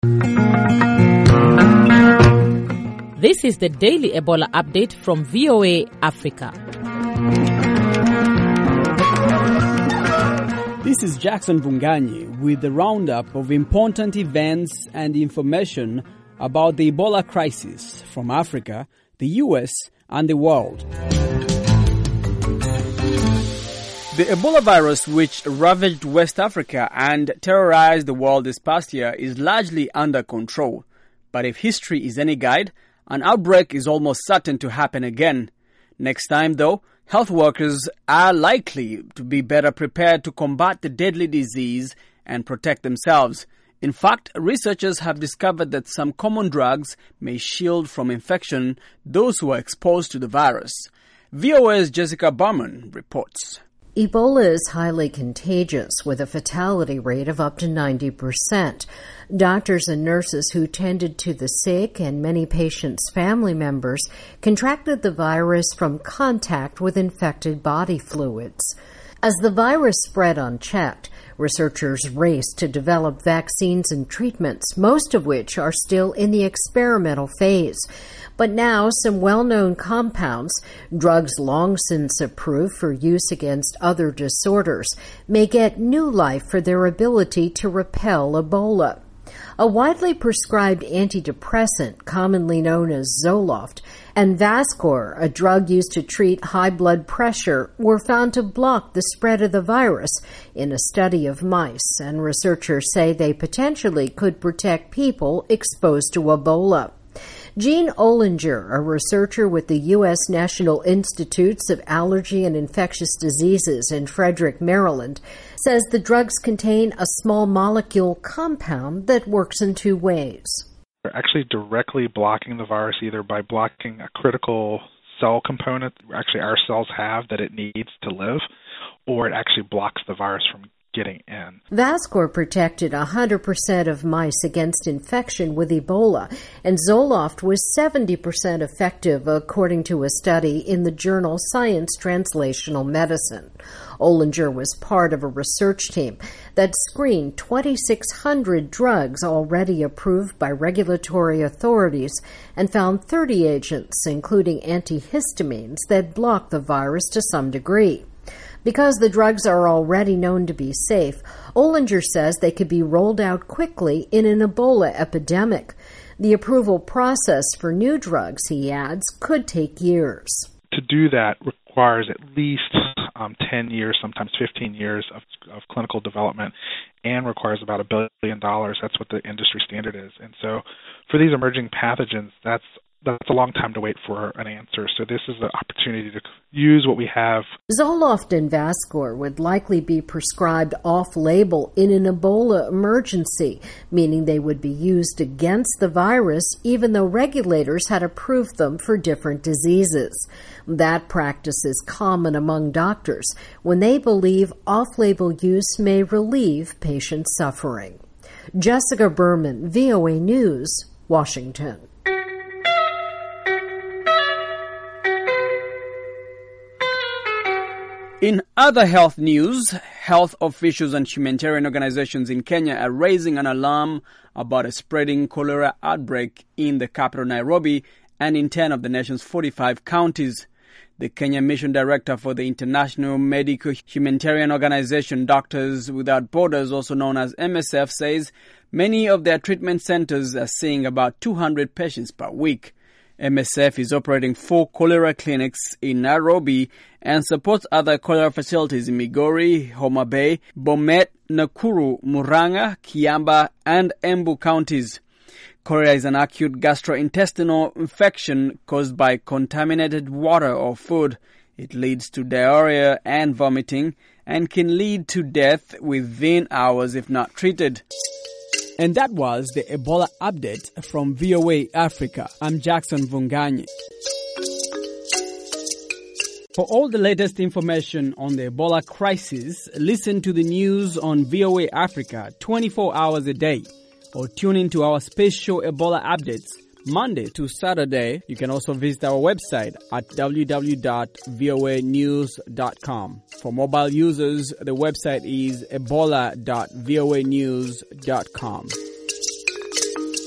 This is the daily Ebola update from VOA Africa. This is Jackson Vunganyi with the roundup of important events and information about the Ebola crisis from Africa, the US, and the world. The Ebola virus, which ravaged West Africa and terrorized the world this past year, is largely under control. But if history is any guide, an outbreak is almost certain to happen again. Next time, though, health workers are likely to be better prepared to combat the deadly disease and protect themselves. In fact, researchers have discovered that some common drugs may shield from infection those who are exposed to the virus. VOA's Jessica Berman reports. Ebola is highly contagious with a fatality rate of up to 90%. Doctors and nurses who tended to the sick and many patients' family members contracted the virus from contact with infected body fluids. As the virus spread unchecked, researchers raced to develop vaccines and treatments, most of which are still in the experimental phase. But now some well-known compounds, drugs long since approved for use against other disorders, may get new life for their ability to repel Ebola. A widely prescribed antidepressant, commonly known as Zoloft, and Vascor, a drug used to treat high blood pressure, were found to block the spread of the virus in a study of mice, and researchers say they potentially could protect people exposed to Ebola. Jean Ollinger, a researcher with the U.S. National Institutes of Allergy and Infectious Diseases in Frederick, Maryland, says the drugs contain a small molecule compound that works in two ways. They're actually directly blocking the virus either by blocking a critical cell component actually our cells have that it needs to live, or it actually blocks the virus from getting in. Vascor protected 100% of mice against infection with Ebola, and Zoloft was 70% effective, according to a study in the journal Science Translational Medicine. Ollinger was part of a research team that screened 2,600 drugs already approved by regulatory authorities and found 30 agents, including antihistamines, that block the virus to some degree. Because the drugs are already known to be safe, Ollinger says they could be rolled out quickly in an Ebola epidemic. The approval process for new drugs, he adds, could take years. To do that requires at least 10 years, sometimes 15 years of clinical development, and requires about $1 billion. That's what the industry standard is. And so for these emerging pathogens, that's a long time to wait for an answer. So this is the opportunity to use what we have. Zoloft and Vascor would likely be prescribed off-label in an Ebola emergency, meaning they would be used against the virus even though regulators had approved them for different diseases. That practice is common among doctors when they believe off-label use may relieve patient suffering. Jessica Berman, VOA News, Washington. In other health news, health officials and humanitarian organizations in Kenya are raising an alarm about a spreading cholera outbreak in the capital Nairobi and in 10 of the nation's 45 counties. The Kenya Mission Director for the International Medical Humanitarian Organization Doctors Without Borders, also known as MSF, says many of their treatment centers are seeing about 200 patients per week. MSF is operating 4 cholera clinics in Nairobi and supports other cholera facilities in Migori, Homa Bay, Bomet, Nakuru, Murang'a, Kiamba, and Embu counties. Cholera is an acute gastrointestinal infection caused by contaminated water or food. It leads to diarrhea and vomiting and can lead to death within hours if not treated. And that was the Ebola update from VOA Africa. I'm Jackson Vunganyi. For all the latest information on the Ebola crisis, listen to the news on VOA Africa 24 hours a day, or tune into our special Ebola updates Monday to Saturday. You can also visit our website at www.voanews.com. For mobile users, the website is ebola.voanews.com.